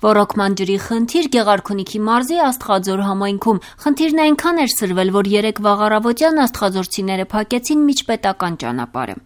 Ոռոգման ջրի խնդիր Գեղարքունիքի մարզի Աստղաձոր համայնքում։ Խնդիրն այնքան էր սրվել, որ երեկ վաղ առավոտյան աստղաձորցիները փակեցին միջպետական ճանապարհը։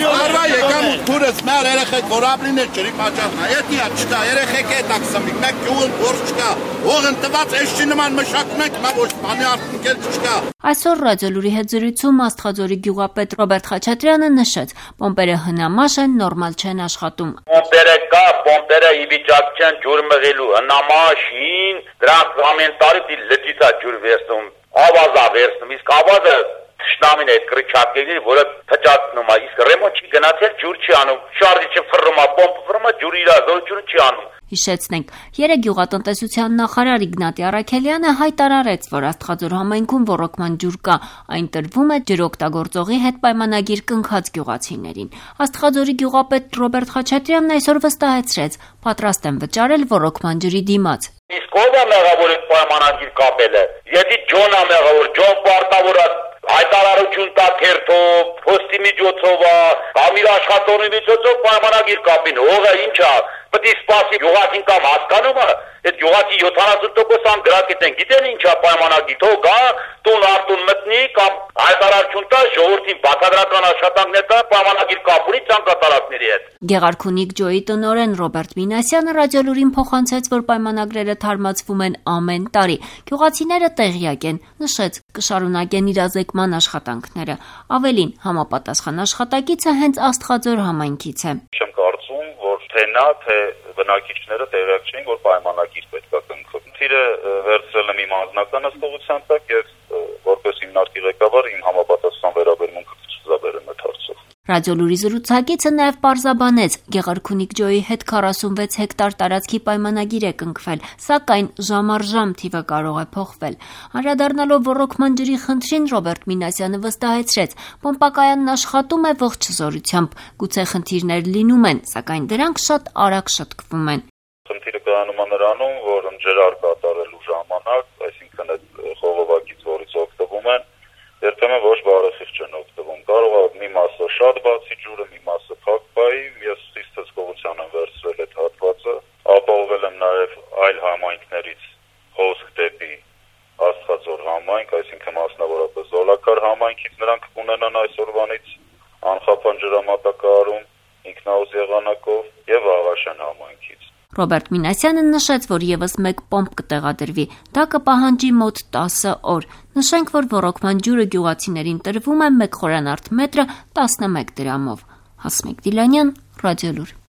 Այսօր Ռադիոլուրի հետ զրույցում Աստղաձորի գյուղապետ Ռոբերտ Խաչատրյանը նշեց, պոմպերը հնամաշ են, նորմալ չեն աշխատում։ Պոմպերը կա, պոմպերը ի վիճակ չեն ջուր մղելու, հնամաշ, հին, դրանք ամեն տարի լճից է ջուր վերցնում, ավազ է վերցնում, իսկ ավազը թշնամին է կրիչակների, որը թճացնում է, իսկ ռեմոնտ չի գնացել, ջուր չի անում, շարժիչը ֆռում է, պոմպը ֆռում է, ջուրը իր զորությունը չի անում։ Հիշեցնենք, երեկ գյուղատնտեսության նախարար Իգնատի Առաքելյանը հայտարարեց, որ Աստղաձոր համայնքում ոռոգման ջուր կա, այն տրվում է ջրօգտագործողի հետ պայմանագիր կնքած գյուղացիներին։ Աստղաձորի գյուղապետ Ռոբերտ Խաչատրյանն այսօր վստահեցրեց, պատրաստ են վճարել ոռոգման ջրի դիմաց։ Իսկ ով է մեղավոր այդ պայմանագիր կապելը։ Եթե Ջոնն է մեղավոր, Ջոն պարտավոր է հայտարարություն տա թերթով, փոստի միջոցով, կամ իր աշխատողի միջոցով պայմանագիր կապին։ Ողը ինչ է։ Պետք է սպասի գյուղացին կամ հասկանում է, այդ գյուղացի 70% անգրակիտ են, գիտեն ինչ է պայմանագիր, թող գա, տուն արտուն մտնի կամ հայտարարություն տա, ժողովրդին բացատրական աշխատանքներ տա, պայմանագիր կապ ունի ցանկատարածների հետ։ Գեղարքունիք ջոյի տնօրեն Ռոբերտ Մինասյանը Ռադիոլուրին փոխանցեց, որ պայմանագրերը թարմացվում են ամեն տարի։ Գյուղացիները տեղյակ են, նշեց, կշարունակեն իրազեկման աշխատանքները։ Ավելին, համապատասխան աշխատակիցը հենց Աստղաձոր համայնքից է։ Չեմ կարծում, որ թե նա, թե բնակիչները տեղյակ չէին, որ պայմանագիր պետք է կնքվի։ Թիրը վերցրել եմ իմ անձնական ըստողության տակ եւ որպես հիմնարկի ղեկավար իմ համապատասխան վերաբերմունքը կցուցաբերեմ այդ հարցով։ Ռադիոլուրի զրուցակիցը նաև պարզաբանեց, Գեղարքունիք ջոյի հետ 46 հեկտար տարածքի պայմանագիր է կնքվել, սակայն ժամ առ ժամ թիվը կարող է փոխվել։ Անդրադառնալով ոռոգման ջրի խնդրին Ռոբերտ Մինասյանը վստահեցրեց, պոմպակայանն աշխատում է ողջ զորությամբ, գուցե խնդիրներ լինում են, սակայն դրանք շատ արագ շտկվում են։ Խնդիրը կայանում է նրանում, որ ջրար կատարելու ժամանակ, այսինքն այդ խողովակից, որից օգտվում են, երբեմն ոչ բարեխիղճ են օգտվում։ Կարող է մի մասը շատ բացի ջուրը, մի մասը փակ բայի, ես խիստ հսկողության եմ վերցրել այդ հատվածը, ապահովել եմ նաև այլ համայնքներից հոսք դեպի Աստղաձոր համայնք, այսինքն մասնավորապես Զոլակար համայնքից նրանք կունենան այսօրվանից անխափան ջրամատակարարում ինքնաուզ եղանակով եւ Աղաշեն համայնքից։ Ռոբերտ Մինասյանը նշեց, որ եւս մեկ պոմպ կտեղադրվի, դա կպահանջի մոտ 10 օր։ Նշենք, որ ոռոգման ջուրը գյուղացիներին տրվում է 1 խորանարդ մետրը 11 դրամով։ Հասմիկ Դիլանյան, Ռադիոլուր։